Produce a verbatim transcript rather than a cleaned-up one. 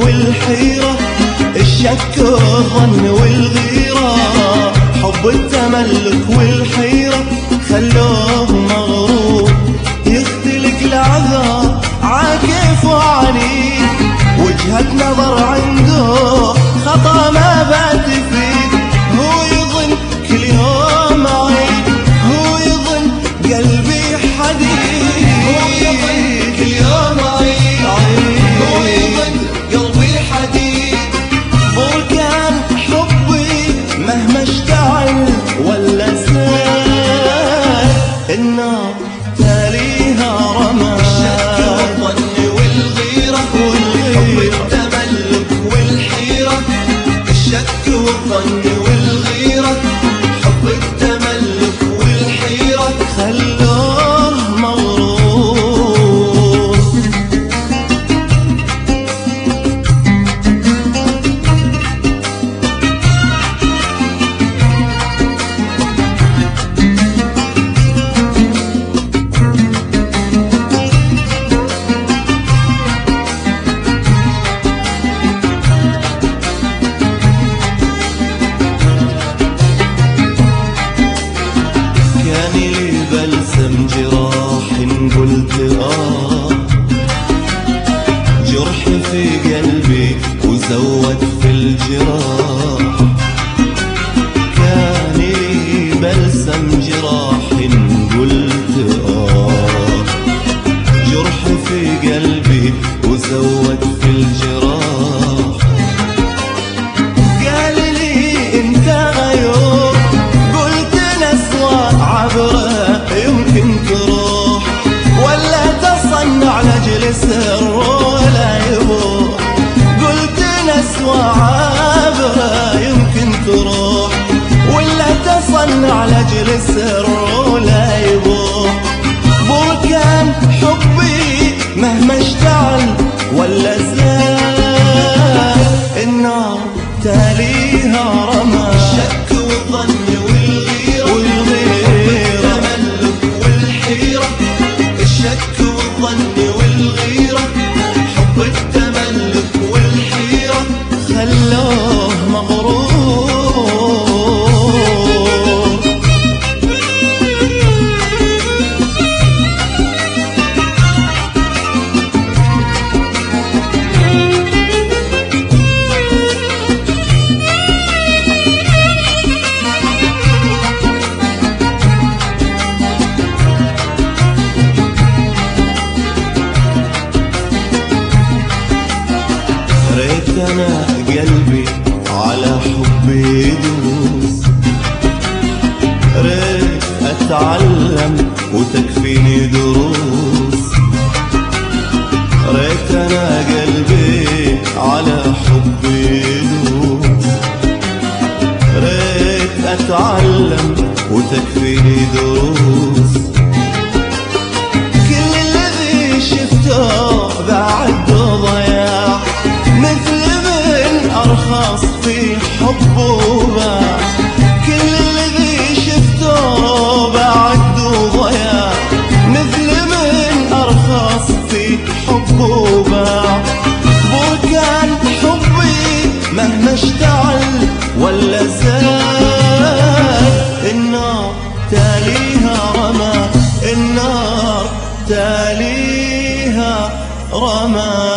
والحيرة، الشك والظن والغيرة، حب التملك والحيرة خلوه مغرور يختلق العذاب عاكف وعنيد، وجهة نظر عنده خطأ ما بات فيه، هو يظن كل يوم عيد، هو يظن قلبي حديد، هو يظن كل يوم عيد، هو يظن قلبي حديد. بركان حبي مهما اشتعل ولا زاد، النار تاليها رماد، الشك والظن والغيرة، حب التملك والحيرة، الشك والظن والغيرة، حب التملك والحيرة خلوه مغرور. بلسم جراح قلت آه، جرح في قلبي وزود في الجراح، كان لي بلسم جراح قلت آه، جرح في قلبي وزود في الجراح، قال لي انت غيور، قلت نسوى عبره يمكن تروح، ولا تصنع لاجل سر ولا يبوح، قلت نسوى عبره يمكن تروح، ولا تصنع لاجل سر ولا يبوح. بركان حبي مهما اشتعل ولا زاد، النار تاليها رماد، الشك والظن والغيرة، الشك والظن والغيرة، حب التملك والحيرة خلوه مغرور. ريت أنا قلبي على حبي يدوس، ريت أتعلم وتكفيني دروس، ريت أنا قلبي على حبي يدوس، ريت أتعلم وتكفيني دروس، كل الذي شفته بعد ضياع، مثل من أرخص في حبه باع، كل الذي شفته بعد ضياع، مثل من أرخص في حبه باع. بركان حبي مهما اشتعل ولا زاد، النار تاليها رماد، النار تاليها رماد.